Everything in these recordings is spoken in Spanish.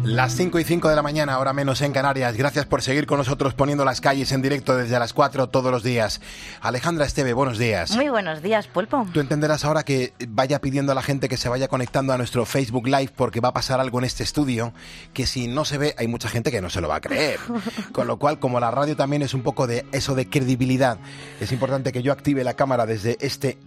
Las 5:05 de la mañana, hora menos en Canarias. Gracias por seguir con nosotros poniendo las calles en directo desde las 4 todos los días. Alejandra Esteve, buenos días. Muy buenos días, Pulpo. Tú entenderás ahora que vaya pidiendo a la gente que se vaya conectando a nuestro Facebook Live porque va a pasar algo en este estudio que si no se ve hay mucha gente que no se lo va a creer. Con lo cual, como la radio también es un poco de eso de credibilidad, es importante que yo active la cámara desde este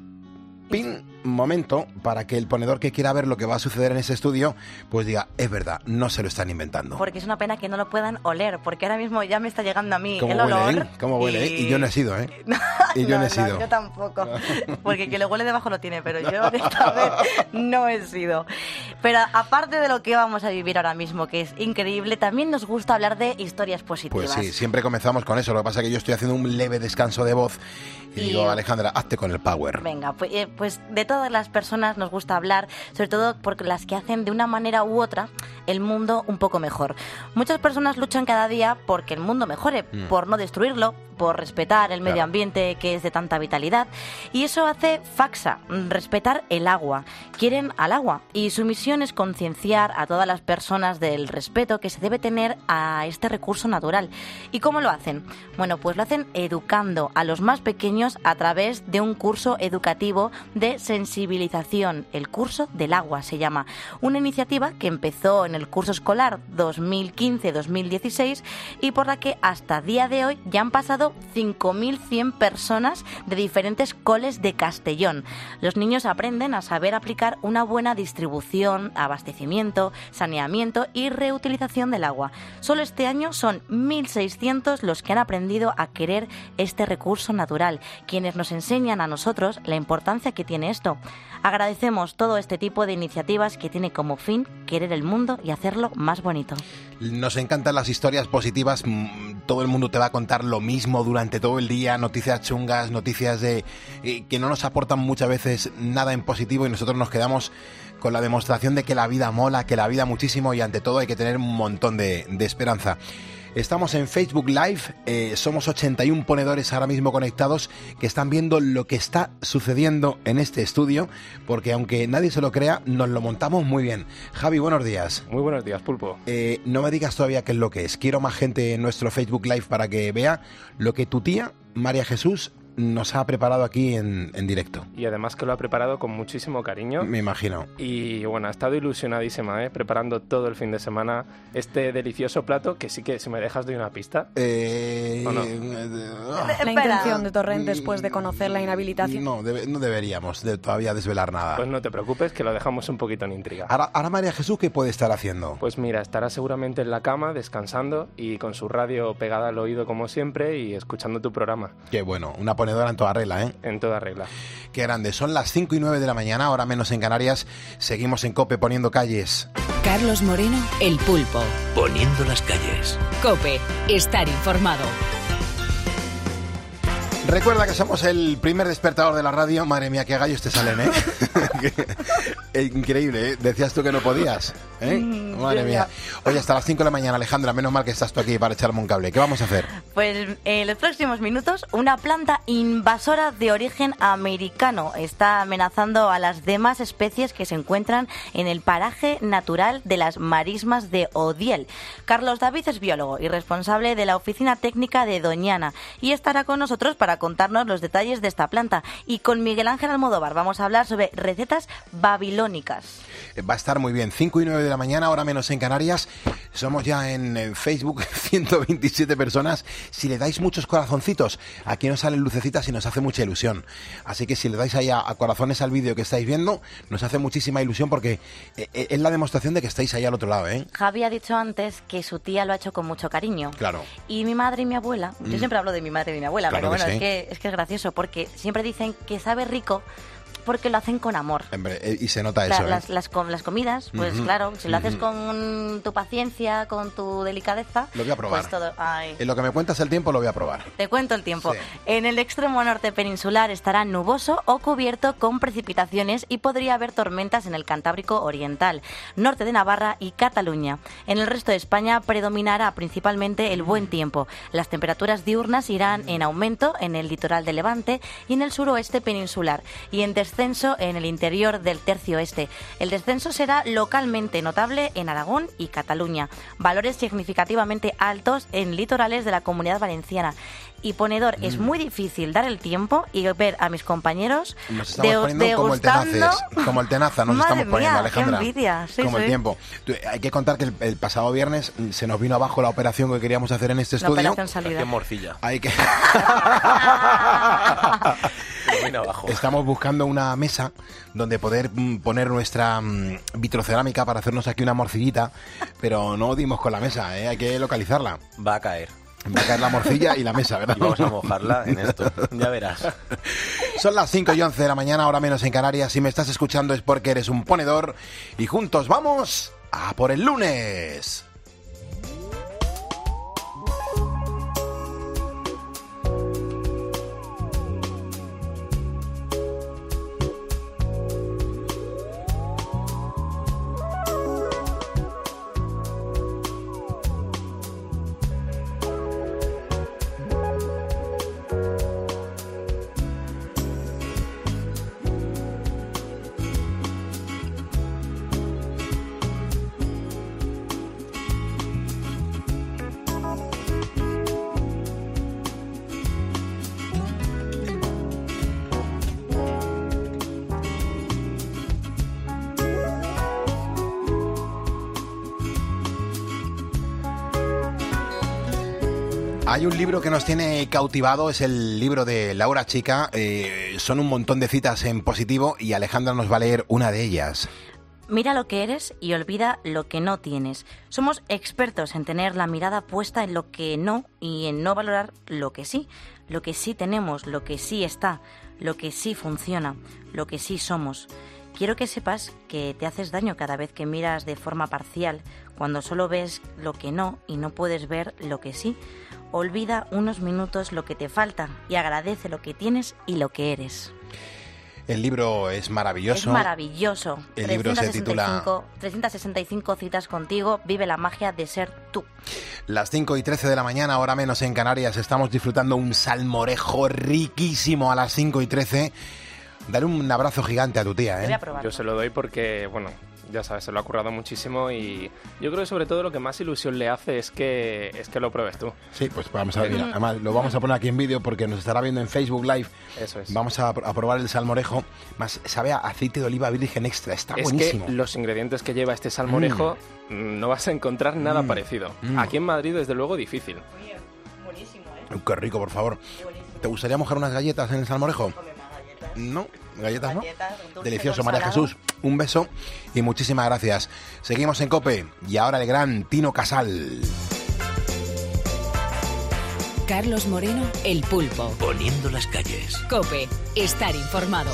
momento para que el ponedor que quiera ver lo que va a suceder en ese estudio pues diga, es verdad, no se lo están inventando. Porque es una pena que no lo puedan oler, porque ahora mismo ya me está llegando a mí ¿Cómo el huele, olor. ¿Cómo huele? Y yo no he sido, ¿eh? Y yo no he sido. Yo tampoco, porque quien lo huele debajo lo tiene, pero yo esta vez no he sido. Pero aparte de lo que vamos a vivir ahora mismo, que es increíble, también nos gusta hablar de historias positivas. Pues sí, siempre comenzamos con eso. Lo que pasa es que yo estoy haciendo un leve descanso de voz y digo, Alejandra, hazte con el power. Venga, pues de todas las personas nos gusta hablar, sobre todo porque las que hacen de una manera u otra el mundo un poco mejor. Muchas personas luchan cada día porque el mundo mejore, por no destruirlo, por respetar el medio ambiente que es de tanta vitalidad, y eso hace Faxa, respetar el agua. Quieren al agua y su misión es concienciar a todas las personas del respeto que se debe tener a este recurso natural. ¿Y cómo lo hacen? Bueno, pues lo hacen educando a los más pequeños a través de un curso educativo de sensibilización. El curso del agua se llama. Una iniciativa que empezó en el curso escolar 2015-2016 y por la que hasta día de hoy ya han pasado 5.100 personas de diferentes coles de Castellón. Los niños aprenden a saber aplicar una buena distribución, abastecimiento, saneamiento y reutilización del agua. Solo este año son 1.600 los que han aprendido a querer este recurso natural, quienes nos enseñan a nosotros la importancia que tiene esto. Agradecemos todo este tipo de iniciativas que tiene como fin querer el mundo y hacerlo más bonito. Nos encantan las historias positivas, todo el mundo te va a contar lo mismo durante todo el día, noticias chungas, noticias de que no nos aportan muchas veces nada en positivo y nosotros nos quedamos con la demostración de que la vida mola, que la vida muchísimo y ante todo hay que tener un montón de esperanza. Estamos en Facebook Live, somos 81 ponedores ahora mismo conectados que están viendo lo que está sucediendo en este estudio, porque aunque nadie se lo crea, nos lo montamos muy bien. Javi, buenos días. Muy buenos días, Pulpo. No me digas todavía qué es lo que es. Quiero más gente en nuestro Facebook Live para que vea lo que tu tía, María Jesús, nos ha preparado aquí en directo. Y además que lo ha preparado con muchísimo cariño. Me imagino. Y bueno, ha estado ilusionadísima, preparando todo el fin de semana este delicioso plato, que sí que, si me dejas, doy una pista. ¿O no? La intención de Torrent después de conocer la inhabilitación. No deberíamos todavía desvelar nada. Pues no te preocupes, que lo dejamos un poquito en intriga. Ahora María Jesús, ¿qué puede estar haciendo? Pues mira, estará seguramente en la cama, descansando y con su radio pegada al oído como siempre y escuchando tu programa. Qué bueno, una ponedora en toda regla, ¿eh? En toda regla. Qué grande. Son las 5:09 de la mañana, ahora menos en Canarias. Seguimos en COPE poniendo calles. Carlos Moreno, El Pulpo. Poniendo las calles. COPE, estar informado. Recuerda que somos el primer despertador de la radio. Madre mía, qué gallos te salen, ¿eh? Increíble, ¿eh? Decías tú que no podías, ¿eh? Madre mía. Oye, hasta las 5 de la mañana, Alejandra, menos mal que estás tú aquí para echarme un cable. ¿Qué vamos a hacer? Pues en los próximos minutos, una planta invasora de origen americano está amenazando a las demás especies que se encuentran en el paraje natural de las marismas de Odiel. Carlos David es biólogo y responsable de la oficina técnica de Doñana y estará con nosotros para contarnos los detalles de esta planta. Y con Miguel Ángel Almodóvar vamos a hablar sobre recetas babilónicas. Va a estar muy bien. 5:09 de la mañana, ahora menos en Canarias. Somos ya en Facebook 127 personas. Si le dais muchos corazoncitos, aquí nos salen lucecitas y nos hace mucha ilusión. Así que si le dais ahí a corazones al vídeo que estáis viendo, nos hace muchísima ilusión porque es la demostración de que estáis ahí al otro lado, ¿eh? Javi ha dicho antes que su tía lo ha hecho con mucho cariño. Claro. Y mi madre y mi abuela, yo siempre hablo de mi madre y de mi abuela, Claro, pero bueno, que sí. es que es gracioso porque siempre dicen que sabe rico porque lo hacen con amor. Hombre, y se nota eso, Las comidas, pues claro, si lo haces con tu paciencia, con tu delicadeza... Lo voy a probar. Pues todo, En lo que me cuentas el tiempo lo voy a probar. Te cuento el tiempo. Sí. En el extremo norte peninsular estará nuboso o cubierto con precipitaciones y podría haber tormentas en el Cantábrico Oriental, norte de Navarra y Cataluña. En el resto de España predominará principalmente el buen tiempo. Las temperaturas diurnas irán en aumento en el litoral de Levante y en el suroeste peninsular y en descenso descenso en el interior del tercio este. El descenso será localmente notable en Aragón y Cataluña, valores significativamente altos en litorales de la Comunidad Valenciana. Y ponedor, es muy difícil dar el tiempo y ver a mis compañeros nos estamos poniendo como el tenaza, nos estamos poniendo, Alejandra. Qué envidia. Sí, como el tiempo. Hay que contar que el pasado viernes se nos vino abajo la operación que queríamos hacer en este La estudio. operación salida. Qué morcilla. Hay que... Abajo. Estamos buscando una mesa donde poder poner nuestra vitrocerámica para hacernos aquí una morcillita, pero no dimos con la mesa, hay que localizarla. Va a caer. Va a caer la morcilla y la mesa, ¿verdad? Y vamos a mojarla en esto, ya verás. Son las 5:11 de la mañana, ahora menos en Canarias. Si me estás escuchando es porque eres un ponedor y juntos vamos a por el lunes. Hay un libro que nos tiene cautivado, es el libro de Laura Chica. Son un montón de citas en positivo y Alejandra nos va a leer una de ellas. Mira lo que eres y olvida lo que no tienes. Somos expertos en tener la mirada puesta en lo que no y en no valorar lo que sí tenemos, lo que sí está, lo que sí funciona, lo que sí somos. Quiero que sepas que te haces daño cada vez que miras de forma parcial, cuando solo ves lo que no y no puedes ver lo que sí. Olvida unos minutos lo que te falta y agradece lo que tienes y lo que eres. El libro es maravilloso. Es maravilloso. El libro se titula 365 citas contigo, vive la magia de ser tú. Las 5:13 de la mañana, ahora menos en Canarias, estamos disfrutando un salmorejo riquísimo a las 5:13. Dale un abrazo gigante a tu tía, ¿eh? Voy a probarlo. Yo se lo doy porque, bueno, ya sabes, se lo ha currado muchísimo y yo creo que sobre todo lo que más ilusión le hace es que lo pruebes tú. Sí, pues vamos a ver, mira, además lo vamos a poner aquí en vídeo porque nos estará viendo en Facebook Live. Eso es. Vamos a probar el salmorejo, más sabe a aceite de oliva virgen extra, está buenísimo. Es que los ingredientes que lleva este salmorejo no vas a encontrar nada parecido. Aquí en Madrid, desde luego, difícil. Buenísimo, ¿eh? Qué rico, por favor. ¿Te gustaría mojar unas galletas en el salmorejo? No, galletas no. Delicioso, María Jesús. Un beso y muchísimas gracias. Seguimos en COPE y ahora el gran Tino Casal. Carlos Moreno, El Pulpo. Poniendo las calles. COPE, estar informado.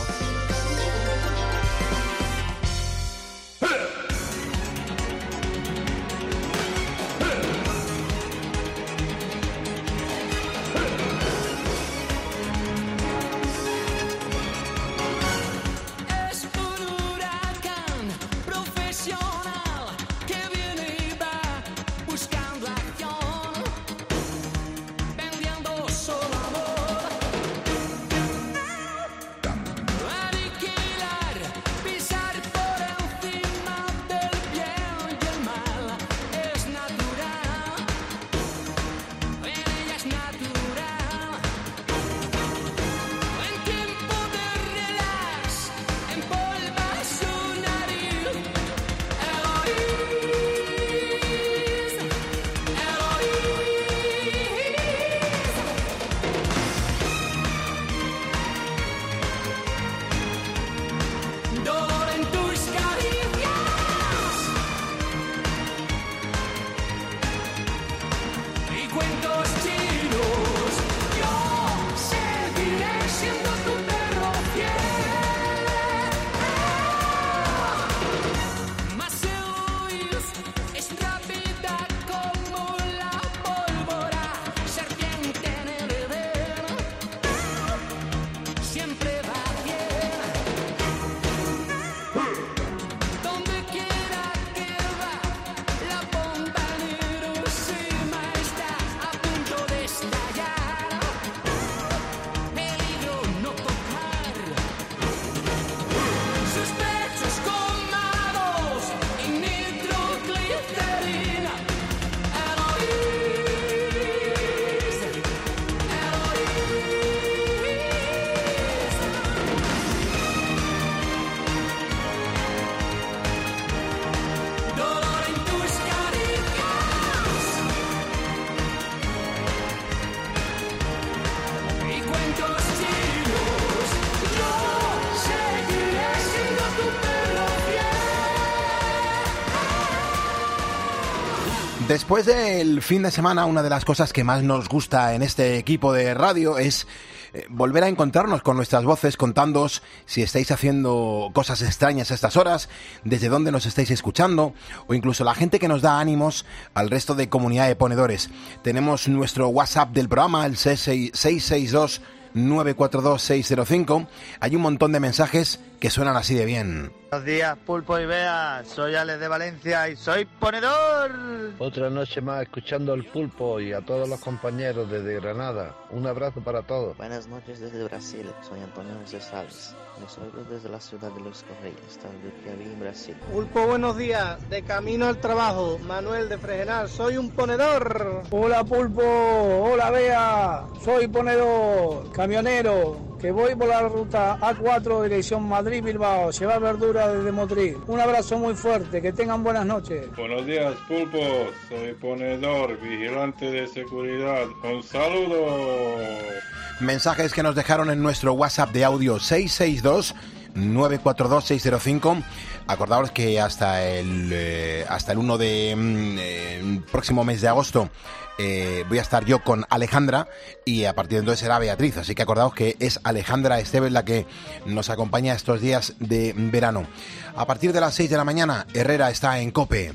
Después del fin de semana, una de las cosas que más nos gusta en este equipo de radio es volver a encontrarnos con nuestras voces, contándoos si estáis haciendo cosas extrañas a estas horas, desde dónde nos estáis escuchando, o incluso la gente que nos da ánimos al resto de comunidad de ponedores. Tenemos nuestro WhatsApp del programa, el 662 942 605. Hay un montón de mensajes que suenan así de bien. Buenos días, Pulpo y Bea, soy Alex de Valencia y soy ponedor. Otra noche más escuchando el Pulpo y a todos los compañeros desde Granada. Un abrazo para todos. Buenas noches desde Brasil, soy Antonio José Salles. Les oigo desde la ciudad de Los Correios, estado de aquí en Brasil. Pulpo, buenos días, de camino al trabajo, Manuel de Fregenal, soy un ponedor. Hola Pulpo, hola Bea, soy ponedor, camionero, que voy por la ruta A4 dirección Madrid-Bilbao, llevar verdura desde Motril. Un abrazo muy fuerte, que tengan buenas noches. Buenos días Pulpo, soy ponedor, vigilante de seguridad, un saludo. Mensajes que nos dejaron en nuestro WhatsApp de audio 662 942 605. Acordaos que hasta el 1 de próximo mes de agosto voy a estar yo con Alejandra y a partir de entonces será Beatriz, así que acordaos que es Alejandra Esteves la que nos acompaña estos días de verano. A partir de las 6 de la mañana, Herrera está en COPE.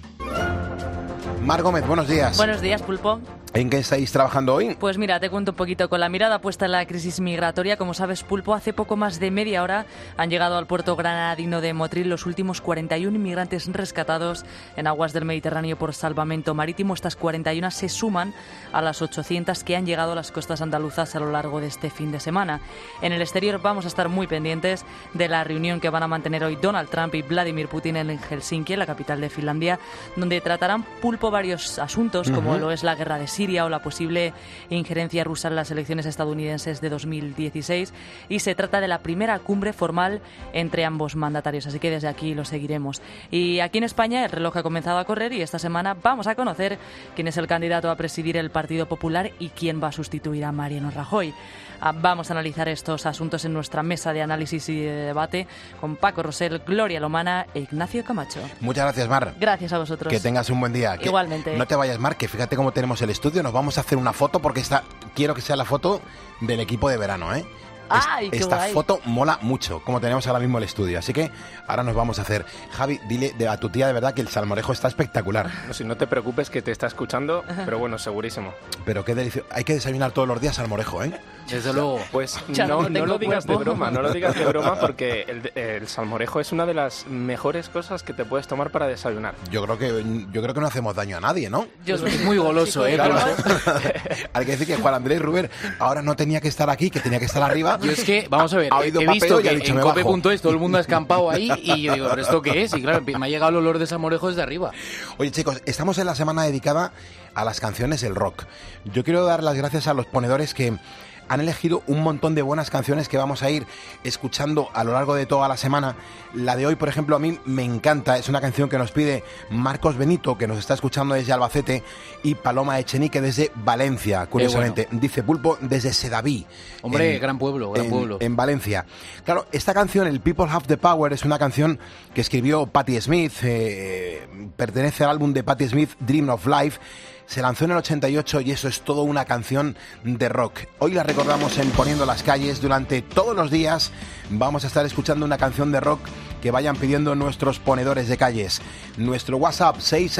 Mar Gómez, buenos días. Buenos días, Pulpo. ¿En qué estáis trabajando hoy? Pues mira, te cuento un poquito. Con la mirada puesta en la crisis migratoria, como sabes, Pulpo, hace poco más de media hora han llegado al puerto granadino de Motril los últimos 41 inmigrantes rescatados en aguas del Mediterráneo por salvamento marítimo. Estas 41 se suman a las 800 que han llegado a las costas andaluzas a lo largo de este fin de semana. En el exterior vamos a estar muy pendientes de la reunión que van a mantener hoy Donald Trump y Vladimir Putin en Helsinki, la capital de Finlandia, donde tratarán, Pulpo, varios asuntos, como lo es la guerra de Siria o la posible injerencia rusa en las elecciones estadounidenses de 2016, y se trata de la primera cumbre formal entre ambos mandatarios, así que desde aquí lo seguiremos. Y aquí en España el reloj ha comenzado a correr y esta semana vamos a conocer quién es el candidato a presidir el Partido Popular y quién va a sustituir a Mariano Rajoy. Vamos a analizar estos asuntos en nuestra mesa de análisis y de debate con Paco Rosell, Gloria Lomana e Ignacio Camacho. Muchas gracias, Mar. Gracias a vosotros. Que tengas un buen día. Igualmente. No te vayas, Mar, que fíjate cómo tenemos el estudio. Nos vamos a hacer una foto porque quiero que sea la foto del equipo de verano, ¿eh? ¡Ay, qué Esta guay! foto mola mucho, como tenemos ahora mismo el estudio. Así que ahora nos vamos a hacer. Javi, dile a tu tía de verdad que el salmorejo está espectacular. No, si no te preocupes que te está escuchando, pero bueno, segurísimo. Pero qué delicioso. Hay que desayunar todos los días salmorejo, ¿eh? Desde luego. Pues no lo digas de broma, no lo digas de broma porque el salmorejo es una de las mejores cosas que te puedes tomar para desayunar. Yo creo que no hacemos daño a nadie, ¿no? Es muy goloso, ¿eh? Claro. Hay que decir que Juan Andrés Ruber ahora no tenía que estar aquí, que tenía que estar arriba. Yo es que, vamos a ver, he visto que en cope.es todo el mundo ha escampado ahí y yo digo, ¿pero esto qué es? Y claro, me ha llegado el olor de salmorejo desde arriba. Oye, chicos, estamos en la semana dedicada a las canciones del rock. Yo quiero dar las gracias a los ponedores que han elegido un montón de buenas canciones que vamos a ir escuchando a lo largo de toda la semana. La de hoy, por ejemplo, a mí me encanta. Es una canción que nos pide Marcos Benito, que nos está escuchando desde Albacete, y Paloma Echenique desde Valencia, curiosamente. Bueno. Dice Pulpo desde Sedaví. Hombre, gran pueblo. En Valencia. Claro, esta canción, el People Have the Power, es una canción que escribió Patti Smith. Pertenece al álbum de Patti Smith, Dream of Life. Se lanzó en el 88 y eso es todo una canción de rock. Hoy la recordamos en Poniendo las Calles. Durante todos los días vamos a estar escuchando una canción de rock que vayan pidiendo nuestros ponedores de calles. Nuestro WhatsApp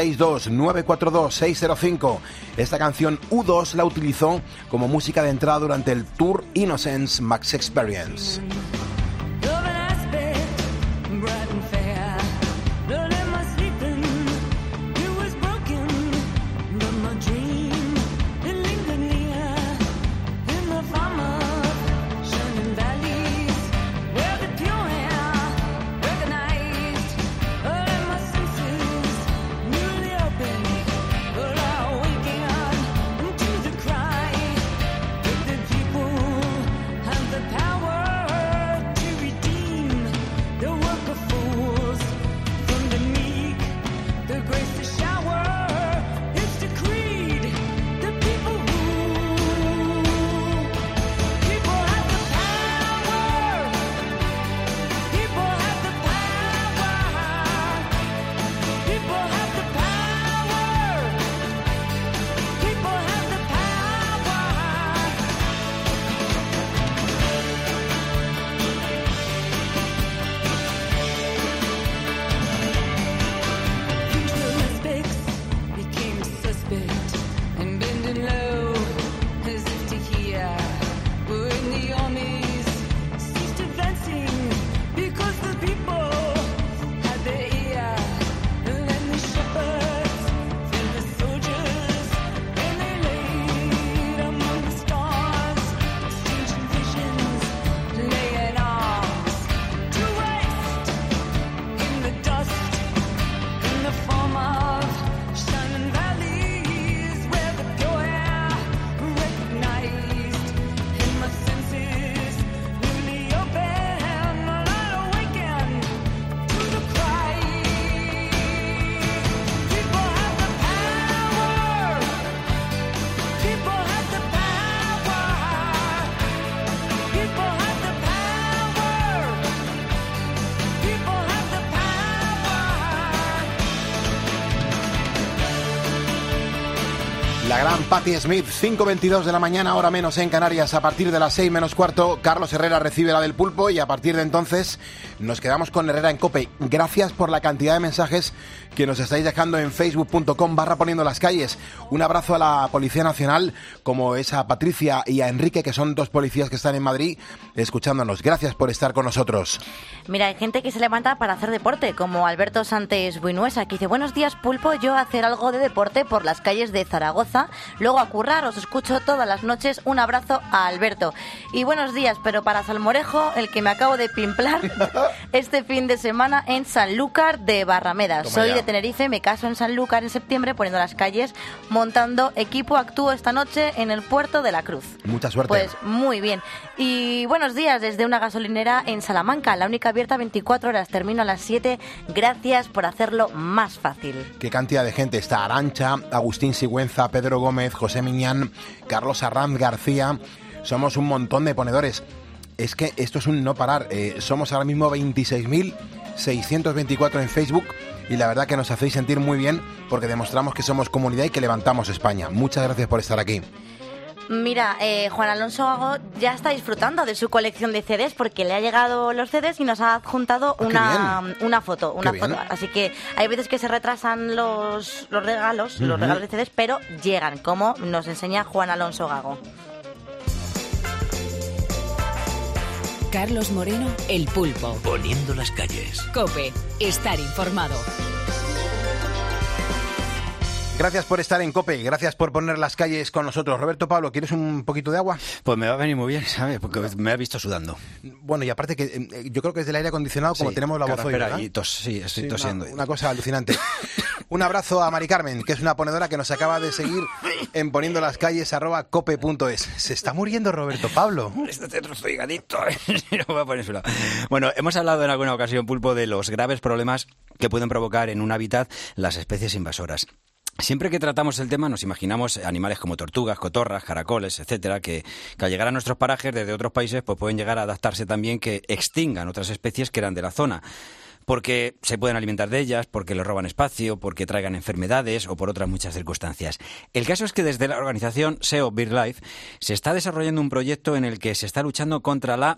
662-942-605. Esta canción U2 la utilizó como música de entrada durante el Tour Innocence Max Experience. Power La gran Patti Smith, 5:22 de la mañana, hora menos en Canarias. A partir de las 6 menos cuarto, Carlos Herrera recibe la del pulpo y a partir de entonces nos quedamos con Herrera en COPE. Gracias por la cantidad de mensajes que nos estáis dejando en facebook.com/poniendo las calles. Un abrazo a la Policía Nacional, como es a Patricia y a Enrique, que son 2 policías que están en Madrid escuchándonos. Gracias por estar con nosotros. Mira, hay gente que se levanta para hacer deporte, como Alberto Santes Buinuesa, que dice: buenos días, pulpo, yo a hacer algo de deporte por las calles de Zaragoza, luego a currar, os escucho todas las noches. Un abrazo a Alberto. Y buenos días, pero para Salmorejo, el que me acabo de pimplar este fin de semana en Sanlúcar de Barrameda. Soy de Tenerife, me caso en Sanlúcar en septiembre, poniendo las calles, montando equipo, actúo esta noche en el puerto de la Cruz. Mucha suerte. Pues muy bien. Y buenos días desde una gasolinera en Salamanca, la única abierta 24 horas, termino a las 7. Gracias por hacerlo más fácil. Qué cantidad de gente está: Arancha, Agustín Sigüenza, Pedro Gómez, José Miñán, Carlos Arranz García. Somos un montón de ponedores. Es que esto es un no parar. Somos ahora mismo 26.624 en Facebook y la verdad que nos hacéis sentir muy bien porque demostramos que somos comunidad y que levantamos España. Muchas gracias por estar aquí. Mira, Juan Alonso Gago ya está disfrutando de su colección de CDs porque le ha llegado los CDs y nos ha adjuntado una foto. Así que hay veces que se retrasan los regalos, los regalos de CDs, pero llegan, como nos enseña Juan Alonso Gago. Carlos Moreno, El Pulpo. Poniendo las calles. COPE, estar informado. Gracias por estar en COPE, gracias por poner las calles con nosotros. Roberto Pablo, ¿quieres un poquito de agua? Pues me va a venir muy bien, ¿sabes? Porque me ha visto sudando. Bueno, y aparte que yo creo que es del aire acondicionado, como tenemos la voz hoy, ¿verdad? Sí, estoy tosiendo. Una cosa alucinante. Un abrazo a Mari Carmen, que es una ponedora que nos acaba de seguir en poniendo las calles @cope.es. Se está muriendo Roberto Pablo. Este trozo higadito. No voy a poner su lado. Bueno, hemos hablado en alguna ocasión, Pulpo, de los graves problemas que pueden provocar en un hábitat las especies invasoras. Siempre que tratamos el tema nos imaginamos animales como tortugas, cotorras, caracoles, etcétera, que al llegar a nuestros parajes desde otros países pues pueden llegar a adaptarse también, que extingan otras especies que eran de la zona, porque se pueden alimentar de ellas, porque les roban espacio, porque traigan enfermedades o por otras muchas circunstancias. El caso es que desde la organización SEO BirdLife se está desarrollando un proyecto en el que se está luchando contra la...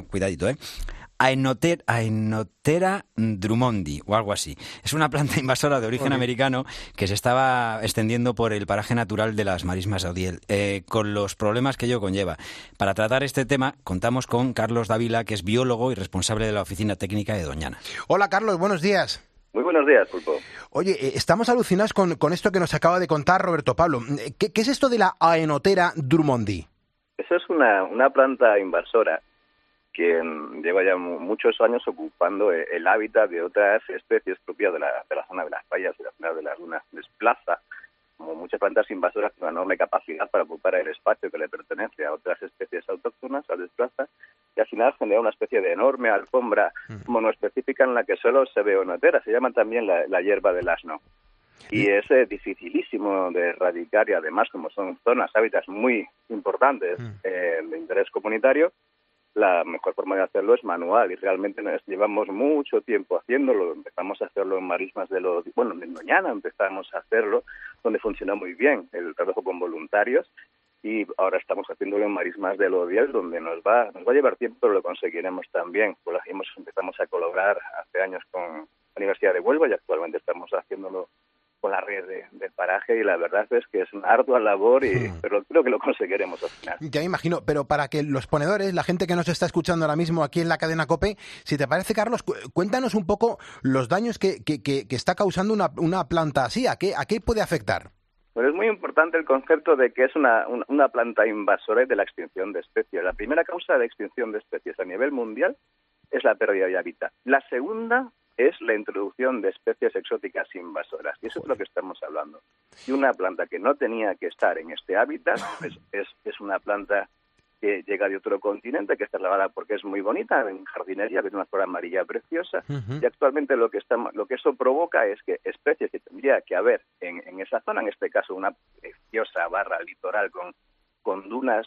Aenotera drummondi o algo así. Es una planta invasora de origen americano que se estaba extendiendo por el paraje natural de las marismas de Odiel, con los problemas que ello conlleva. Para tratar este tema contamos con Carlos Dávila, que es biólogo y responsable de la Oficina Técnica de Doñana. Hola Carlos, buenos días. Muy buenos días, Pulpo. Oye, estamos alucinados con esto que nos acaba de contar Roberto Pablo. ¿Qué es esto de la Aenotera drummondi? Eso es una planta invasora que lleva ya muchos años ocupando el hábitat de otras especies propias de la zona de las playas y la zona de las dunas. Desplaza, como muchas plantas invasoras, con una enorme capacidad para ocupar el espacio que le pertenece a otras especies autóctonas, las desplaza, y al final genera una especie de enorme alfombra monoespecífica en la que solo se ve Aenotera. Se llama también la hierba del asno. Y es dificilísimo de erradicar, y además, como son zonas, hábitats muy importantes de interés comunitario, la mejor forma de hacerlo es manual, y realmente llevamos mucho tiempo haciéndolo. Empezamos a hacerlo en marismas en Doñana empezamos a hacerlo, donde funcionó muy bien el trabajo con voluntarios, y ahora estamos haciéndolo en marismas del Odiel, donde nos va a llevar tiempo, pero lo conseguiremos también. Pues empezamos a colaborar hace años con la Universidad de Huelva y actualmente estamos haciéndolo con la red del paraje, y la verdad es que es una ardua labor, pero creo que lo conseguiremos al final. Ya me imagino, pero para que los ponedores, la gente que nos está escuchando ahora mismo aquí en la cadena COPE, si te parece, Carlos, cuéntanos un poco los daños que está causando una planta así. ¿A qué puede afectar? Pues es muy importante el concepto de que es una planta invasora y de la extinción de especies. La primera causa de extinción de especies a nivel mundial es la pérdida de hábitat. La segunda es la introducción de especies exóticas invasoras, y eso es lo que estamos hablando. Y una planta que no tenía que estar en este hábitat es una planta que llega de otro continente, que está lavada porque es muy bonita, en jardinería, que es una flor amarilla preciosa, y actualmente lo que eso provoca es que especies que tendría que haber en esa zona, en este caso una preciosa barra litoral con dunas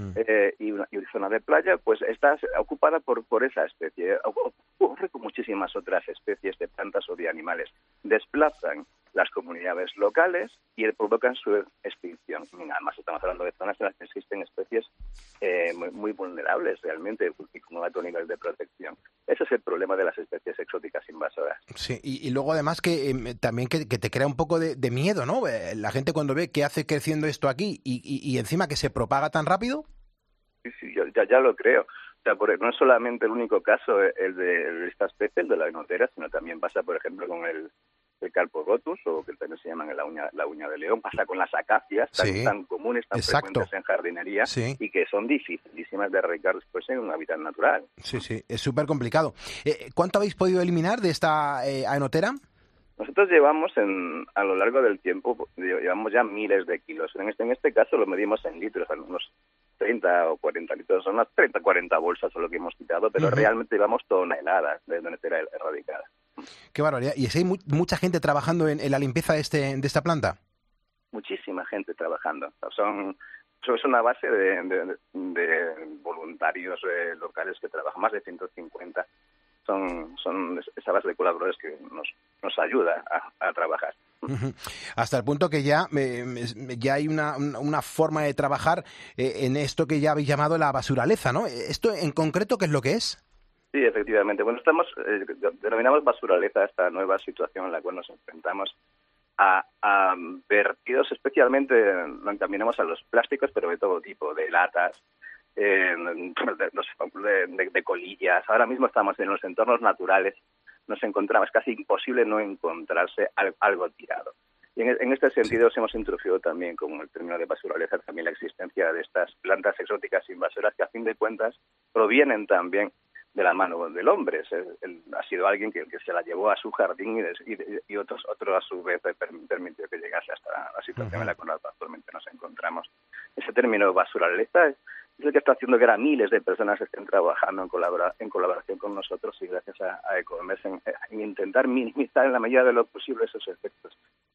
y zona de playa, pues está ocupada por esa especie. Ocurre con muchísimas otras especies de plantas o de animales. Desplazan las comunidades locales y provocan su extinción. Y además estamos hablando de zonas en las que existen especies muy vulnerables realmente y con un alto nivel de protección. Ese es el problema de las especies exóticas invasoras. Sí, y luego además que también que te crea un poco de miedo, ¿no? La gente cuando ve que hace creciendo esto aquí y encima que se propaga tan rápido. Sí, yo ya lo creo. O sea, no es solamente el único caso el de esta especie, el de la enotera, sino también pasa, por ejemplo, con el Carporotus, o que también se llaman la uña de león, pasa con las acacias, tan comunes, tan frecuentes en jardinería, y que son dificilísimas de erradicar después en un hábitat natural. Sí, es súper complicado. ¿Cuánto habéis podido eliminar de esta aenotera? Nosotros llevamos a lo largo del tiempo, llevamos ya miles de kilos. En este caso lo medimos en litros, unos 30 o 40 litros, son unas 30 o 40 bolsas o lo que hemos quitado, pero realmente llevamos toneladas de enotera erradicada. Qué barbaridad. ¿Y hay mucha gente trabajando en la limpieza de esta planta? Muchísima gente trabajando. Es una base de voluntarios locales que trabajan, más de 150. Son esa base de colaboradores que nos ayuda a trabajar. Hasta el punto que ya hay una forma de trabajar en esto que ya habéis llamado la basuraleza, ¿no? ¿Esto en concreto qué es lo que es? Sí, efectivamente. Bueno, denominamos basuraleza esta nueva situación en la cual nos enfrentamos a vertidos, especialmente lo encaminamos a los plásticos, pero de todo tipo, de latas, de colillas. Ahora mismo estamos en los entornos naturales, nos encontramos, es casi imposible no encontrarse algo tirado. Y en este sentido hemos introducido también, como el término de basuraleza, también la existencia de estas plantas exóticas invasoras que a fin de cuentas provienen también de la mano del hombre. Ha sido alguien que se la llevó a su jardín y otro a su vez permitió que llegase hasta la situación en la cual actualmente nos encontramos. Ese término basuraleza es el que está haciendo que ahora miles de personas estén trabajando en colaboración con nosotros y gracias a Ecoembes en intentar minimizar en la medida de lo posible esos efectos.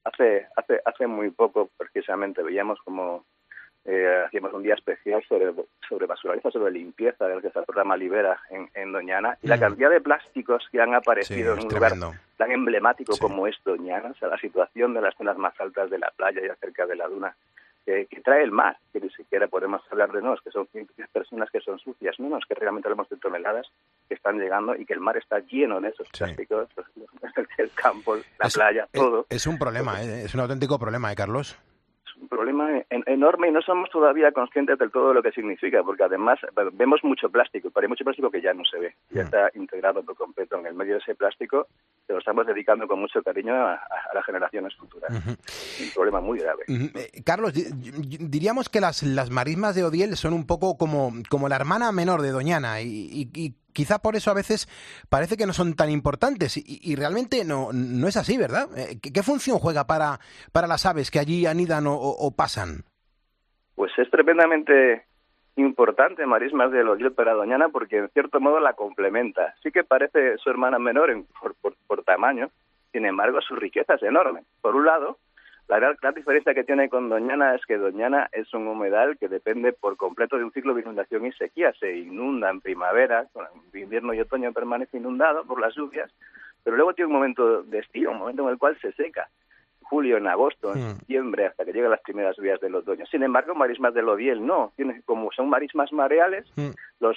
Hace muy poco precisamente veíamos como hacíamos un día especial sobre basuraleza, sobre limpieza, gracias al programa Libera en Doñana, y la cantidad de plásticos que han aparecido en un lugar tan emblemático como es Doñana, o sea, la situación de las zonas más altas de la playa y acerca de la duna, que trae el mar, que ni siquiera podemos hablar de que son personas que son sucias, es que realmente hablamos de toneladas que están llegando y que el mar está lleno de esos plásticos, el campo, la playa, todo. Es un problema, es un auténtico problema, Carlos. Un problema enorme y no somos todavía conscientes del todo de lo que significa, porque además vemos mucho plástico, pero hay mucho plástico que ya no se ve, ya está integrado por completo en el medio de ese plástico, que lo estamos dedicando con mucho cariño a las generaciones futuras. Un problema muy grave. Carlos, diríamos que las marismas de Odiel son un poco como la hermana menor de Doñana y quizá por eso a veces parece que no son tan importantes y realmente no es así, ¿verdad? ¿Qué función juega para las aves que allí anidan o pasan? Pues es tremendamente importante Marismas del Odiel para Doñana porque en cierto modo la complementa. Sí que parece su hermana menor por tamaño, sin embargo su riqueza es enorme. Por un lado, la gran diferencia que tiene con Doñana es que Doñana es un humedal que depende por completo de un ciclo de inundación y sequía. Se inunda en primavera, en invierno y otoño permanece inundado por las lluvias, pero luego tiene un momento de estío, un momento en el cual se seca. Julio, en agosto, en septiembre, hasta que llegan las primeras lluvias del otoño. Sin embargo, Marismas del Odiel no. Como son marismas mareales, los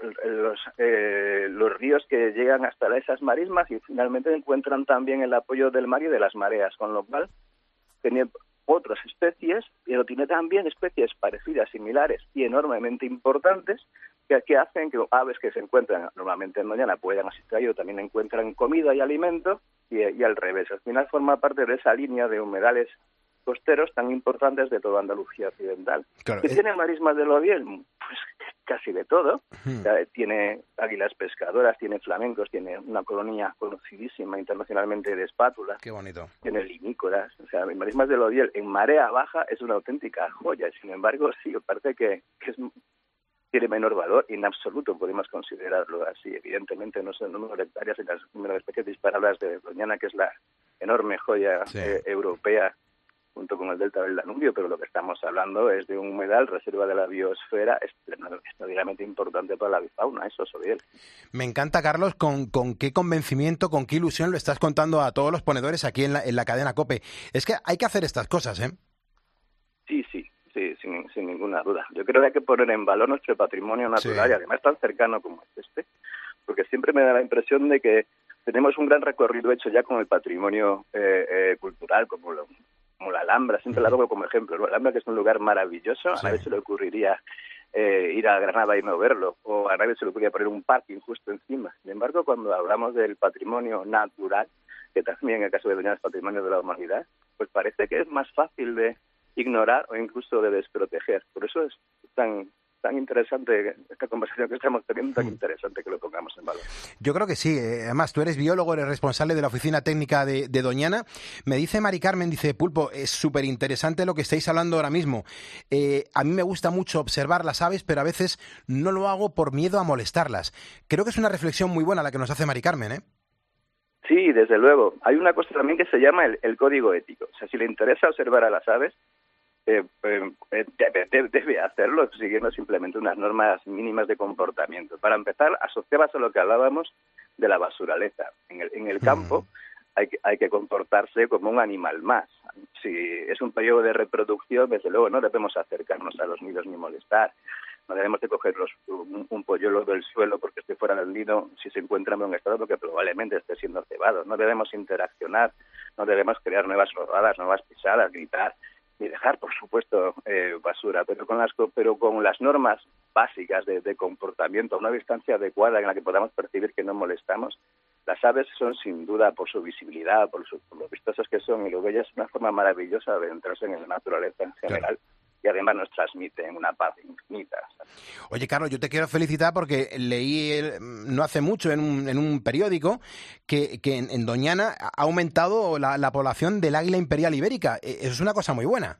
ríos que llegan hasta esas marismas y finalmente encuentran también el apoyo del mar y de las mareas, con lo cual tiene otras especies, pero tiene también especies parecidas, similares y enormemente importantes que hacen que aves que se encuentran normalmente en Doñana puedan asistir a ello, también encuentran comida y alimento y al revés. Al final forma parte de esa línea de humedales costeros tan importantes de toda Andalucía occidental. Claro, ¿qué tiene Marismas del Odiel? Pues casi de todo. Tiene águilas pescadoras, tiene flamencos, tiene una colonia conocidísima internacionalmente de espátulas. Qué bonito. Tiene limícolas. O sea, Marismas del Odiel en marea baja es una auténtica joya. Sin embargo, sí, parece que tiene menor valor y en absoluto podemos considerarlo así. Evidentemente no son el número de hectáreas y el número de especies disparadas de Doñana, que es la enorme joya europea junto con el delta del Danubio, pero lo que estamos hablando es de un humedal, reserva de la biosfera, extraordinariamente importante para la avifauna, eso es bien. Me encanta, Carlos, con qué convencimiento, con qué ilusión lo estás contando a todos los ponedores aquí en la cadena COPE. Es que hay que hacer estas cosas, ¿eh? Sí, sin ninguna duda. Yo creo que hay que poner en valor nuestro patrimonio natural y además tan cercano como es porque siempre me da la impresión de que tenemos un gran recorrido hecho ya con el patrimonio cultural, como la Alhambra, siempre la pongo como ejemplo, ¿no? La Alhambra, que es un lugar maravilloso, a nadie se le ocurriría ir a Granada y no verlo, o a nadie se le ocurriría poner un parking justo encima. Sin embargo, cuando hablamos del patrimonio natural, que también en el caso de Doñana es patrimonio de la humanidad, pues parece que es más fácil de ignorar o incluso de desproteger. Por eso es tan interesante esta conversación que estamos teniendo, tan interesante que lo pongamos en valor. Yo creo que sí. Además, tú eres biólogo, eres responsable de la oficina técnica de Doñana. Me dice Mari Carmen, dice, Pulpo, es súper interesante lo que estáis hablando ahora mismo. A mí me gusta mucho observar las aves, pero a veces no lo hago por miedo a molestarlas. Creo que es una reflexión muy buena la que nos hace Mari Carmen, ¿eh? Sí, desde luego. Hay una cosa también que se llama el código ético. O sea, si le interesa observar a las aves, debe hacerlo siguiendo simplemente unas normas mínimas de comportamiento. Para empezar, asociabas a lo que hablábamos de la basuraleza. En el campo hay que comportarse como un animal más. Si es un periodo de reproducción, desde luego no debemos acercarnos a los nidos ni molestar. No debemos de coger un polluelo del suelo porque esté fuera del nido si se encuentra en buen estado, porque probablemente esté siendo cebado. No debemos interaccionar, no debemos crear nuevas rodadas, nuevas pisadas, gritar y dejar, por supuesto, basura, pero con las normas básicas de comportamiento, a una distancia adecuada en la que podamos percibir que no molestamos. Las aves son, sin duda, por su visibilidad, por lo vistosas que son y lo bellas, una forma maravillosa de entrarse en la naturaleza en general. Claro. Y además nos transmiten una paz infinita. Oye, Carlos, yo te quiero felicitar porque leí no hace mucho en un periódico que en Doñana ha aumentado la población del águila imperial ibérica. Eso es una cosa muy buena.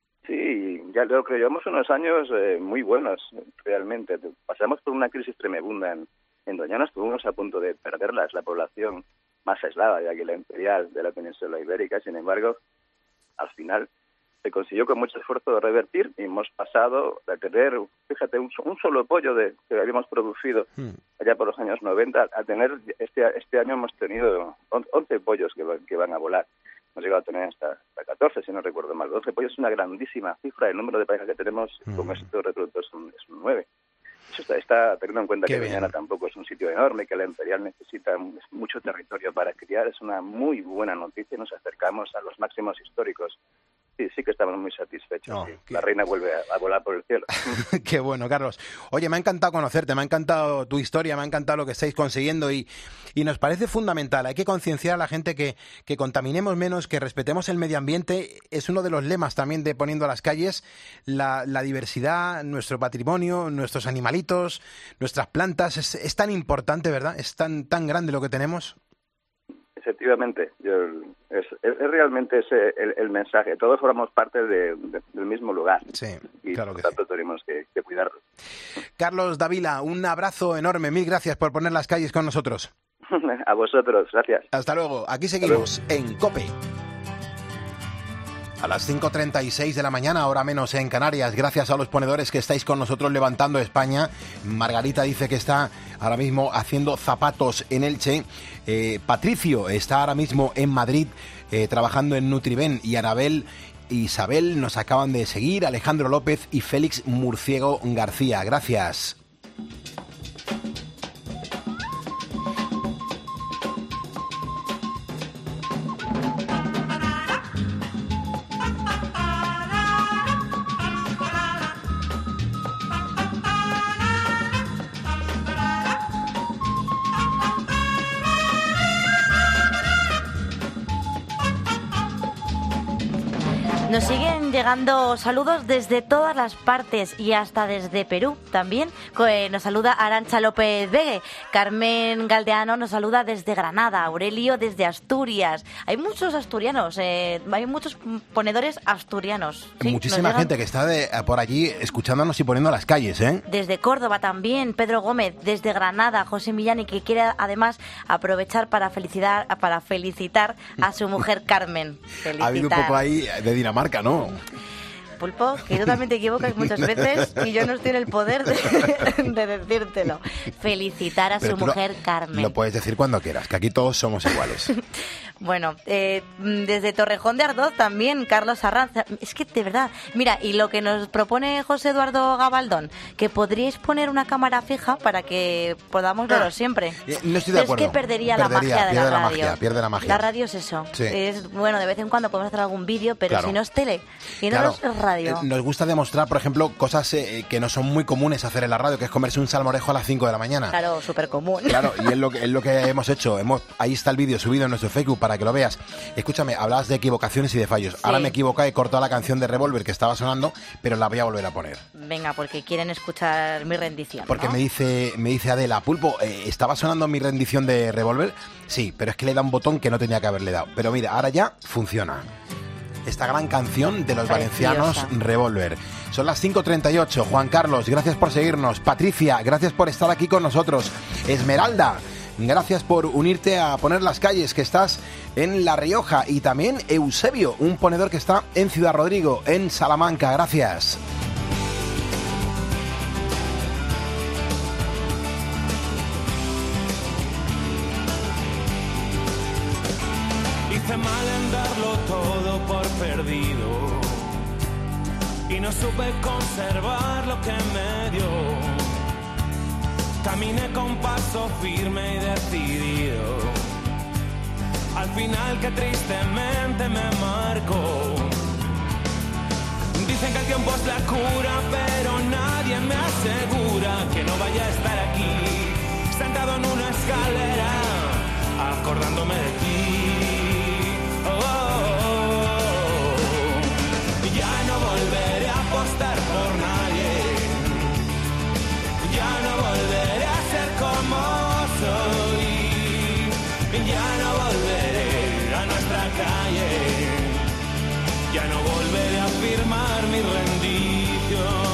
Sí, ya lo que llevamos unos años muy buenos, realmente. Pasamos por una crisis tremenda en Doñana, estuvimos a punto de perder la población más aislada de águila imperial de la península ibérica. Sin embargo, al final se consiguió con mucho esfuerzo revertir y hemos pasado de tener, fíjate, un solo pollo que habíamos producido allá por los años 90 a tener, este año hemos tenido 11 pollos que van a volar. Hemos llegado a tener hasta 14, si no recuerdo mal. 12 pollos es una grandísima cifra. El número de parejas que tenemos con estos reproductores es 9. Eso está teniendo en cuenta que Doñana tampoco es un sitio enorme, que la Imperial necesita mucho territorio para criar. Es una muy buena noticia. Nos acercamos a los máximos históricos. Sí que estamos muy satisfechos. La reina vuelve a volar por el cielo. Qué bueno, Carlos. Oye, me ha encantado conocerte, me ha encantado tu historia, me ha encantado lo que estáis consiguiendo y nos parece fundamental. Hay que concienciar a la gente que contaminemos menos, que respetemos el medio ambiente. Es uno de los lemas también de Poniendo a las Calles, la diversidad, nuestro patrimonio, nuestros animalitos, nuestras plantas. Es tan importante, ¿verdad? Es tan grande lo que tenemos. Efectivamente, es realmente ese el mensaje. Todos formamos parte del mismo lugar. Sí, y claro que por tanto tenemos que cuidarlo. Carlos Dávila, un abrazo enorme. Mil gracias por poner las calles con nosotros. A vosotros, gracias. Hasta luego. Aquí seguimos en COPE. A las 5:36 de la mañana, hora menos en Canarias, gracias a los ponedores que estáis con nosotros levantando España. Margarita dice que está ahora mismo haciendo zapatos en Elche. Patricio está ahora mismo en Madrid trabajando en Nutriben. Y Anabel e Isabel nos acaban de seguir, Alejandro López y Félix Murciego García. Gracias. Nos siguen llegando saludos desde todas las partes y hasta desde Perú también. Nos saluda Arantxa López Vegue, Carmen Galdeano nos saluda desde Granada, Aurelio desde Asturias. Hay muchos asturianos, hay muchos ponedores asturianos. ¿Sí? Muchísima gente que está por allí escuchándonos y poniendo las calles, ¿eh? Desde Córdoba también, Pedro Gómez, desde Granada, José Millán, y que quiere además aprovechar para felicitar a su mujer Carmen. Ha habido un poco ahí de Dinamarca. marca, ¿no? Pulpo, que tú también te equivocas muchas veces y yo no estoy en el poder de decírtelo. Felicitar a su mujer Carmen. Lo puedes decir cuando quieras, que aquí todos somos iguales. Bueno, desde Torrejón de Ardoz también, Carlos Arranza. Es que, de verdad, mira, y lo que nos propone José Eduardo Gabaldón, que podríais poner una cámara fija para que podamos verlo siempre. No estoy de acuerdo. Pero es que perdería la magia de la radio. Pierde la magia. La radio es eso. Sí. Es, bueno, de vez en cuando podemos hacer algún vídeo, pero claro. si no es tele y no es radio. Nos gusta demostrar, por ejemplo, cosas que no son muy comunes hacer en la radio, que es comerse un salmorejo a las 5 de la mañana. Claro, súper común. Claro, y es lo que hemos hecho. Ahí está el vídeo subido en nuestro Facebook para que lo veas. Escúchame, hablabas de equivocaciones y de fallos. Sí. Ahora me equivoco, he cortado la canción de Revolver que estaba sonando, pero la voy a volver a poner. Venga, porque quieren escuchar mi rendición, porque ¿no? me dice Adela, Pulpo, ¿estaba sonando mi rendición de Revolver? Sí, pero es que le da un botón que no tenía que haberle dado. Pero mira, ahora ya funciona. Esta gran canción de los valencianos, Revolver. Son las 5:38. Juan Carlos, gracias por seguirnos. Patricia, gracias por estar aquí con nosotros. Esmeralda, gracias por unirte a Poner las Calles, que estás en La Rioja. Y también Eusebio, un ponedor que está en Ciudad Rodrigo, en Salamanca. Gracias. Hice mal en darlo todo por perdido y no supe conservar lo que me dio. Caminé con paso firme y decidido. Al final que tristemente me marcó. Dicen que el tiempo es la cura, pero nadie me asegura que no vaya a estar aquí, sentado en una escalera, acordándome de ti. Ya no volveré a apostar por nadie, ya no volveré a ser como soy, ya no volveré a nuestra calle, ya no volveré a firmar mi rendición.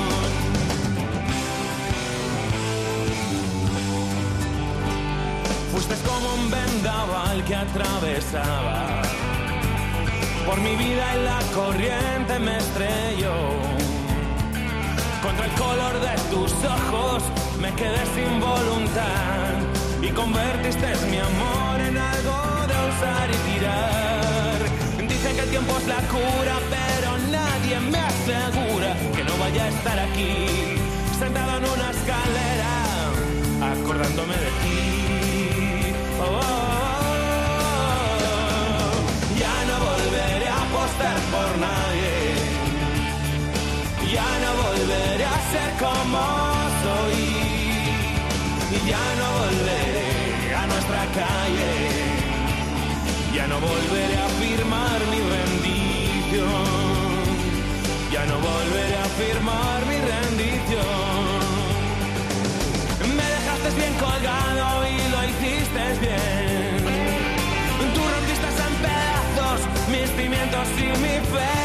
Fuiste como un vendaval que atravesaba por mi vida y la corriente me estrelló. Contra el color de tus ojos me quedé sin voluntad y convertiste mi amor en algo de usar y tirar. Dicen que el tiempo es la cura, pero nadie me asegura que no vaya a estar aquí, sentado en una escalera, acordándome de ti. Ya no volveré a apostar por nadie, ya no volveré a ser como soy, ya no volveré a nuestra calle, ya no volveré a firmar mi rendición, ya no volveré a firmar mi rendición. Me dejaste bien colgado y lo hiciste bien. Tú rompiste en pedazos mis cimientos y mi fe.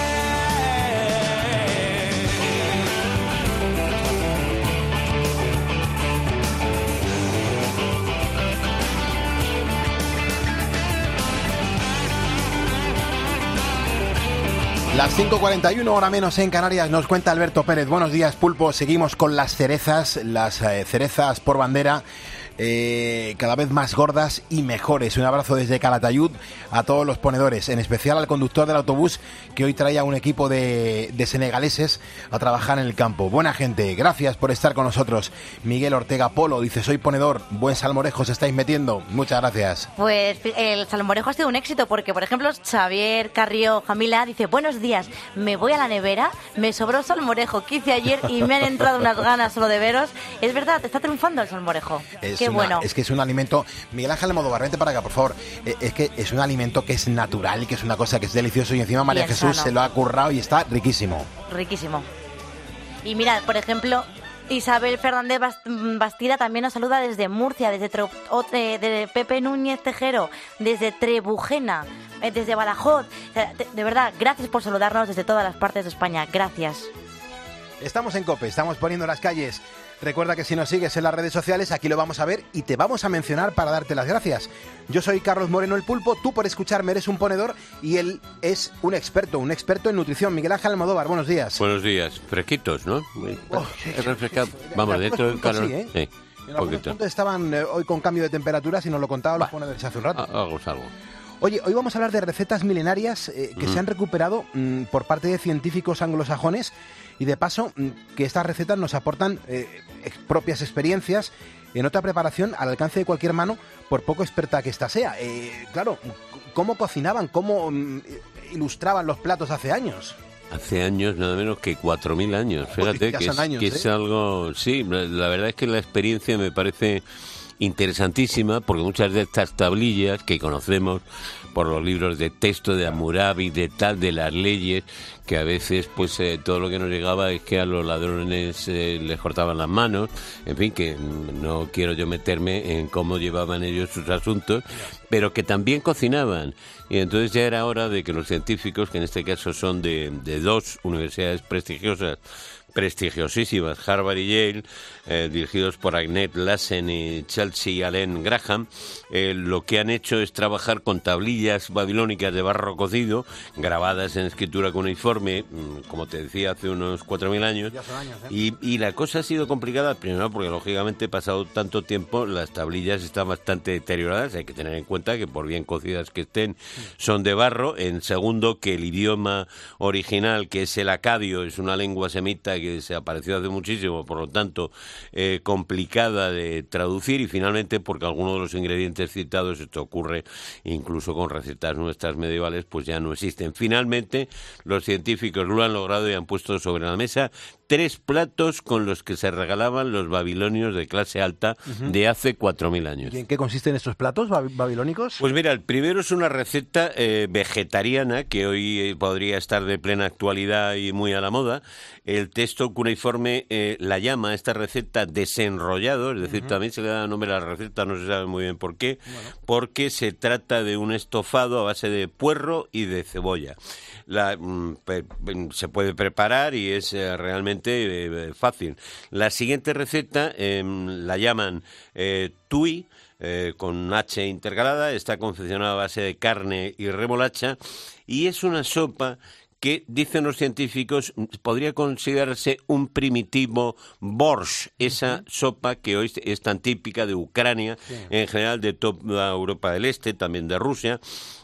Las 5:41, hora menos en Canarias, nos cuenta Alberto Pérez. Buenos días, Pulpo. Seguimos con las cerezas, cerezas por bandera. Cada vez más gordas y mejores. Un abrazo desde Calatayud a todos los ponedores, en especial al conductor del autobús que hoy traía un equipo de senegaleses a trabajar en el campo. Buena gente, gracias por estar con nosotros. Miguel Ortega Polo dice, soy ponedor, buen salmorejo se estáis metiendo. Muchas gracias. Pues el salmorejo ha sido un éxito porque, por ejemplo, Xavier Carrió Jamila dice, buenos días, me voy a la nevera, me sobró salmorejo que hice ayer y me han entrado unas ganas solo de veros. Es verdad, está triunfando el salmorejo. Bueno. Es que es un alimento... Miguel Ángel Almodóvar, vente para acá, por favor. Es que es un alimento que es natural, que es una cosa que es delicioso y encima María Jesús se lo ha currado y está riquísimo. Riquísimo. Y mira, por ejemplo, Isabel Fernández Bastida también nos saluda desde Murcia, desde de Pepe Núñez Tejero, desde Trebujena, desde Badajoz. De verdad, gracias por saludarnos desde todas las partes de España. Gracias. Estamos en COPE, estamos poniendo las calles Recuerda que si nos sigues en las redes sociales, aquí lo vamos a ver y te vamos a mencionar para darte las gracias. Yo soy Carlos Moreno el Pulpo, tú por escucharme eres un ponedor y él es un experto en nutrición. Miguel Ángel Almodóvar, buenos días. Buenos días, fresquitos, ¿no? Es refrescado. Vamos, dentro del calor. Sí, ¿eh? Sí. En algunos puntos estaban hoy con cambio de temperatura, si nos lo contaban los ponedores hace un rato. Algo. Oye, hoy vamos a hablar de recetas milenarias que se han recuperado por parte de científicos anglosajones y de paso que estas recetas nos aportan propias experiencias en otra preparación al alcance de cualquier mano, por poco experta que ésta sea. Claro, ¿cómo cocinaban? ¿Cómo ilustraban los platos hace años? Hace años, nada menos que 4.000 años. Fíjate que es algo... Sí, la verdad es que la experiencia me parece interesantísima, porque muchas de estas tablillas que conocemos por los libros de texto de Hammurabi, de las leyes, que a veces pues todo lo que nos llegaba es que a los ladrones les cortaban las manos, en fin, que no quiero yo meterme en cómo llevaban ellos sus asuntos, pero que también cocinaban. Y entonces ya era hora de que los científicos, que en este caso son de dos universidades prestigiosísimas, Harvard y Yale, dirigidos por Agnes Lassen y Chelsea Allen Graham, lo que han hecho es trabajar con tablillas babilónicas de barro cocido, grabadas en escritura cuneiforme, como te decía, hace unos 4.000 años. Ya son años, y la cosa ha sido complicada, primero porque lógicamente pasado tanto tiempo las tablillas están bastante deterioradas, hay que tener en cuenta que por bien cocidas que estén son de barro, en segundo que el idioma original, que es el acadio, es una lengua semita que desapareció hace muchísimo, por lo tanto complicada de traducir, y finalmente porque algunos de los ingredientes citados, esto ocurre incluso con recetas nuestras medievales, pues ya no existen. Finalmente los científicos lo han logrado y han puesto sobre la mesa 3 platos con los que se regalaban los babilonios de clase alta de hace 4.000 años. ¿Y en qué consisten estos platos babilónicos? Pues mira, el primero es una receta vegetariana que hoy podría estar de plena actualidad y muy a la moda. El texto cuneiforme la llama esta receta desenrollado, es decir, también se le da nombre a la receta, no se sabe muy bien por qué, porque se trata de un estofado a base de puerro y de cebolla. Se puede preparar y es realmente fácil. La siguiente receta la llaman tui, con H intercalada, está confeccionada a base de carne y remolacha, y es una sopa que, dicen los científicos, podría considerarse un primitivo borscht, esa sopa que hoy es tan típica de Ucrania, en general de toda Europa del Este, también de Rusia.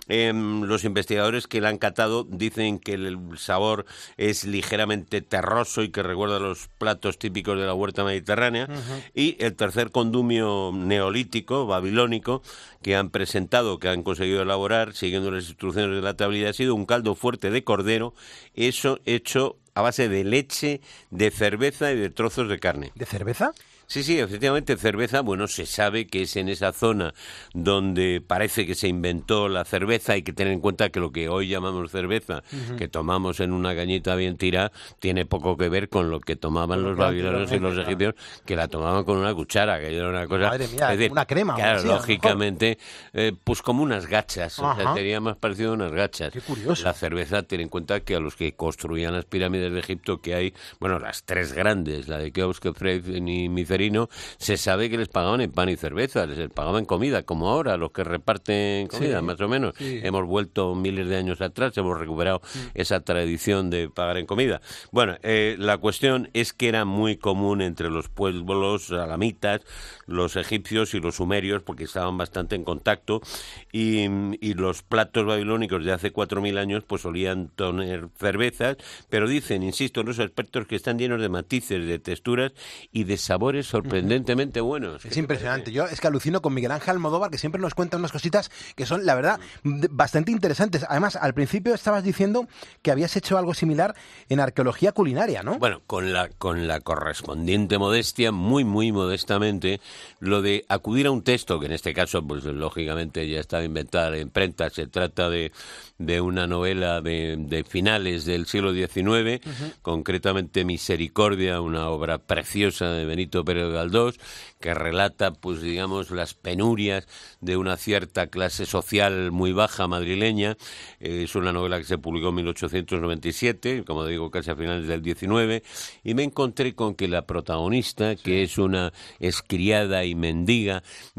Los investigadores que la han catado dicen que el sabor es ligeramente terroso y que recuerda a los platos típicos de la huerta mediterránea. Y el tercer condumio neolítico, babilónico, que han presentado, que han conseguido elaborar, siguiendo las instrucciones de la tablilla, ha sido un caldo fuerte de cordero, eso hecho a base de leche, de cerveza y de trozos de carne. ¿De cerveza? Sí, efectivamente, cerveza, bueno, se sabe que es en esa zona donde parece que se inventó la cerveza. Hay que tener en cuenta que lo que hoy llamamos cerveza, que tomamos en una cañita bien tirada, tiene poco que ver con lo que tomaban los babilonios y los egipcios, que la tomaban con una cuchara, que era una cosa... Madre mía, es decir, una crema. Claro, sí, lógicamente, pues como unas gachas, o sea, sería más parecido a unas gachas. Qué curioso. La cerveza, ten en cuenta que a los que construían las pirámides de Egipto, que hay, bueno, las 3 grandes, la de Keops, Kefren y Micerino, se sabe que les pagaban en pan y cerveza, les pagaban en comida, como ahora los que reparten comida, más o menos. Hemos vuelto miles de años atrás, hemos recuperado esa tradición de pagar en comida. Bueno, la cuestión es que era muy común entre los pueblos alamitas, los egipcios y los sumerios, porque estaban bastante en contacto, y los platos babilónicos de hace 4.000 años pues solían tener cervezas, pero dicen, insisto, los expertos, que están llenos de matices, de texturas y de sabores sorprendentemente buenos. Es impresionante. Yo es que alucino con Miguel Ángel Almodóvar, que siempre nos cuenta unas cositas que son, la verdad, bastante interesantes. Además, al principio estabas diciendo que habías hecho algo similar en arqueología culinaria, ¿no? Bueno, con la correspondiente modestia, muy modestamente, lo de acudir a un texto, que en este caso, pues lógicamente ya estaba inventada la imprenta, se trata de una novela de finales del siglo XIX, concretamente Misericordia, una obra preciosa de Benito Pérez Galdós, que relata, pues digamos, las penurias de una cierta clase social muy baja madrileña. Es una novela que se publicó en 1897, como digo, casi a finales del 19, y me encontré con que la protagonista, que es una excriada y mendiga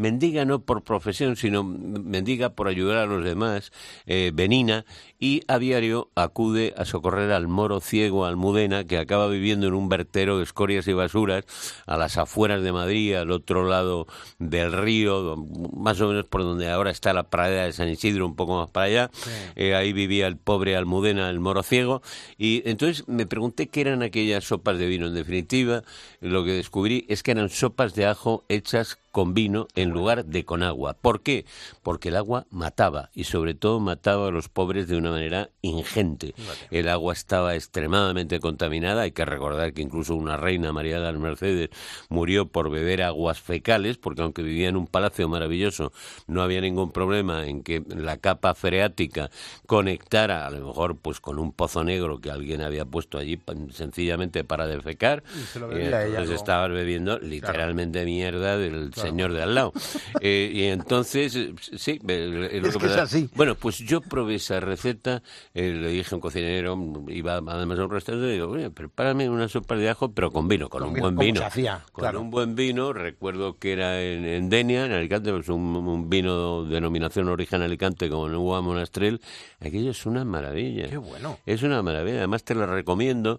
no por profesión, sino mendiga por ayudar a los demás, Benina, y a diario acude a socorrer al moro ciego Almudena, que acaba viviendo en un vertero de escorias y basuras a las afueras de Madrid, al otro lado del río, más o menos por donde ahora está la pradera de San Isidro, un poco más para allá. Ahí vivía el pobre Almudena, el moro ciego, y entonces me pregunté qué eran aquellas sopas de vino. En definitiva, lo que descubrí es que eran sopas de ajo hechas con vino en lugar de con agua. ¿Por qué? Porque el agua mataba, y sobre todo mataba a los pobres de una manera ingente. El agua estaba extremadamente contaminada. Hay que recordar que incluso una reina, María de las Mercedes, murió por beber aguas fecales, porque aunque vivía en un palacio maravilloso, no había ningún problema en que la capa freática conectara, a lo mejor pues con un pozo negro que alguien había puesto allí sencillamente para defecar. Entonces estabas bebiendo literalmente mierda del señor de al lado. Y entonces, sí, es que es así. Bueno, pues yo probé esa receta, le dije a un cocinero, iba además a un restaurante, y digo, oye, prepárame una sopa de ajo, pero con vino, con un buen vino. Se hacía, con un buen vino, recuerdo que era en Denia, en Alicante, pues un vino de denominación origen Alicante, como en Uva Monastrell. Aquello es una maravilla. Qué bueno. Es una maravilla, además te la recomiendo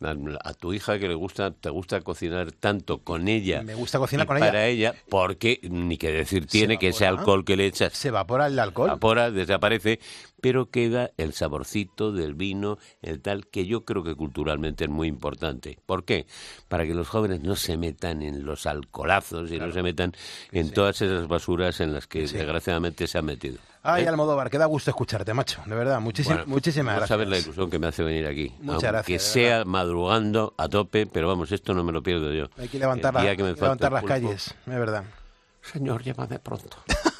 a tu hija que te gusta cocinar tanto con ella. Me gusta cocinar con para ella, porque ni que decir tiene que ese alcohol que le echas. Se evapora el alcohol. Evapora, desaparece, pero queda el saborcito del vino, el tal, que yo creo que culturalmente es muy importante. ¿Por qué? Para que los jóvenes no se metan en los alcoholazos y no se metan en todas esas basuras en las que desgraciadamente se han metido. Ay, Almodóvar, que da gusto escucharte, macho. De verdad, muchísimas gracias. No sabes la ilusión que me hace venir aquí. Muchas gracias. Que sea madrugando a tope, pero vamos, esto no me lo pierdo yo. Hay que levantar, las calles, es verdad. Señor, llévame pronto.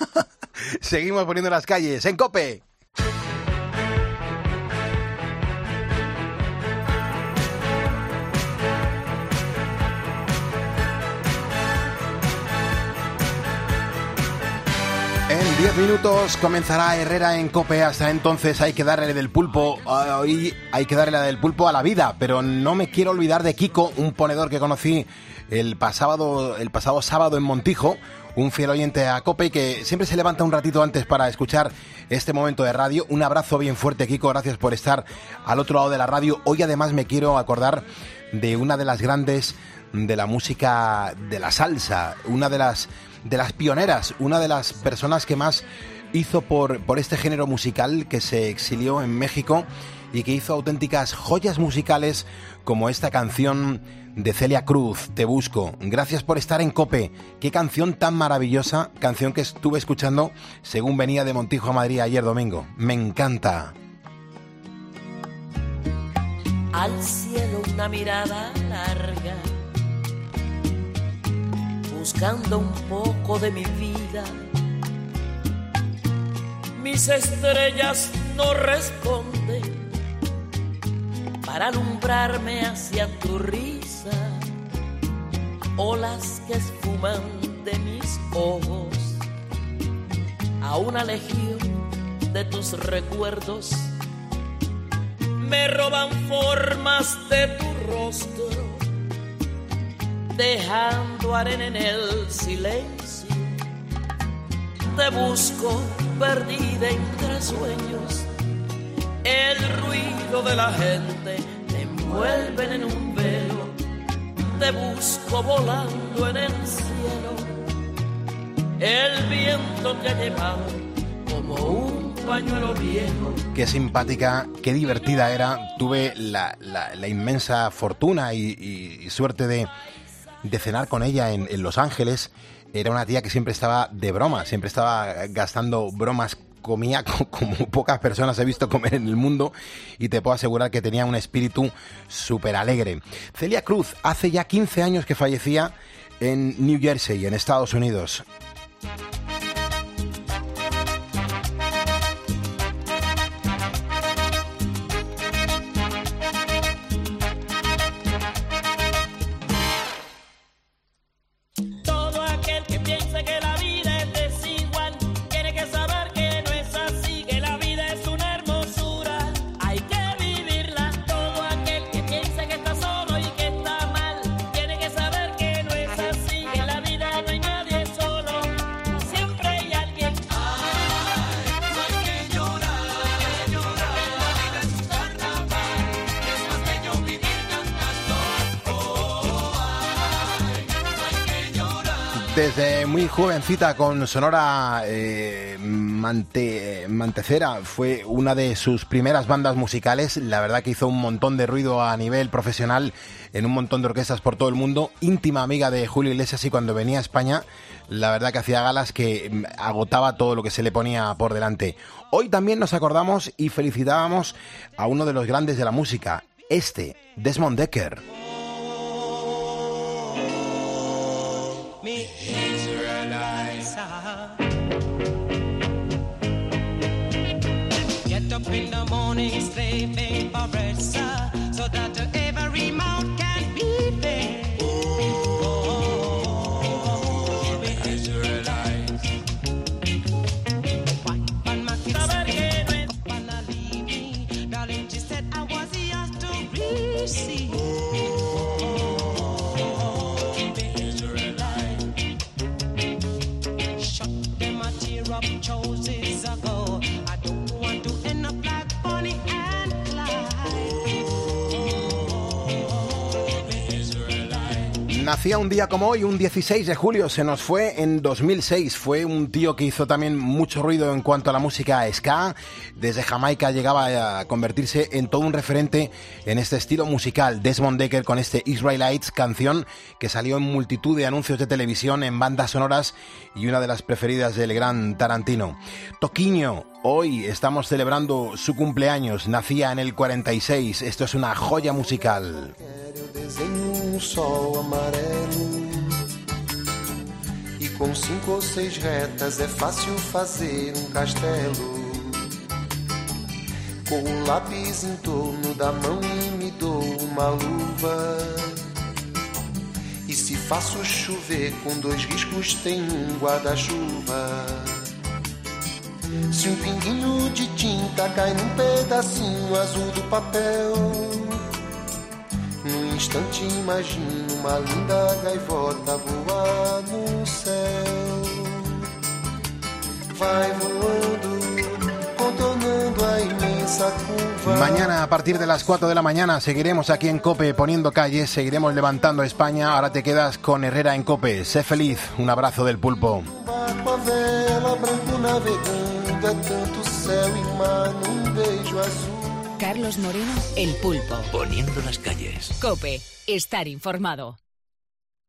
Seguimos poniendo las calles en COPE. En 10 minutos comenzará Herrera en COPE. Hasta entonces hay que darle del pulpo. Hoy hay que darle del pulpo a la vida. Pero no me quiero olvidar de Kiko, un ponedor que conocí el pasado sábado en Montijo. Un fiel oyente a COPE que siempre se levanta un ratito antes para escuchar este momento de radio. Un abrazo bien fuerte, Kiko. Gracias por estar al otro lado de la radio. Hoy además me quiero acordar de una de las grandes de la música de la salsa. Una de las pioneras, una de las personas que más hizo por este género musical, que se exilió en México y que hizo auténticas joyas musicales como esta canción de Celia Cruz, Te busco. Gracias por estar en COPE. Qué canción tan maravillosa, canción que estuve escuchando según venía de Montijo a Madrid ayer domingo. Me encanta. Al cielo una mirada larga, buscando un poco de mi vida. Mis estrellas no responden para alumbrarme hacia tu risa, olas que esfuman de mis ojos a una legión de tus recuerdos, me roban formas de tu rostro, dejando arena en el silencio. Te busco perdida entre sueños, el ruido de la gente te envuelven en un velo. Te busco volando en el cielo, el viento te ha llevado como un pañuelo viejo. Qué simpática, qué divertida era. Tuve la inmensa fortuna y suerte de cenar con ella en Los Ángeles. Era una tía que siempre estaba de broma, siempre estaba gastando bromas. Comía como pocas personas he visto comer en el mundo, y te puedo asegurar que tenía un espíritu súper alegre. Celia Cruz, hace ya 15 años que fallecía en New Jersey, en Estados Unidos. Todo Desde muy jovencita con Sonora Mantecera, fue una de sus primeras bandas musicales. La verdad que hizo un montón de ruido a nivel profesional en un montón de orquestas por todo el mundo. Íntima amiga de Julio Iglesias, y cuando venía a España, la verdad que hacía galas que agotaba todo lo que se le ponía por delante. Hoy también nos acordamos y felicitábamos a uno de los grandes de la música, Desmond Dekker. Me Israelites get up in the morning, slaving for bread, sir, so that every mouth can be fed. Oh, me Israelites. When my kids up and I leave me, darling, she said I was yours to receive. Choices ago, I don't want to end up like Bonnie and Clyde. Nacía un día como hoy, un 16 de julio, se nos fue en 2006. Fue un tío que hizo también mucho ruido en cuanto a la música ska. Desde Jamaica llegaba a convertirse en todo un referente en este estilo musical. Desmond Dekker con Israelites, canción que salió en multitud de anuncios de televisión, en bandas sonoras, y una de las preferidas del gran Tarantino. Toquinho, hoy estamos celebrando su cumpleaños, nacía en el 46. Esto es una joya musical. Desenho sol amarelo e com 5 ou 6 retas é fácil fazer castelo. Com o lápis em torno da mão e me dou uma luva. E se faço chover com 2 riscos tem guarda-chuva. Se pinguinho de tinta cai num pedacinho azul do papel, num instante imagino uma linda gaivota voar no céu. Vai voando, contornando a imensa curva. Mañana a partir de las 4 de la mañana seguiremos aquí en COPE poniendo calles, seguiremos levantando España. Ahora te quedas con Herrera en COPE. Sé feliz, un abrazo del Pulpo. Com a vela, branco navegando, é tanto céu e mar num beijo azul. Carlos Moreno, El Pulpo. Poniendo las calles. COPE, estar informado.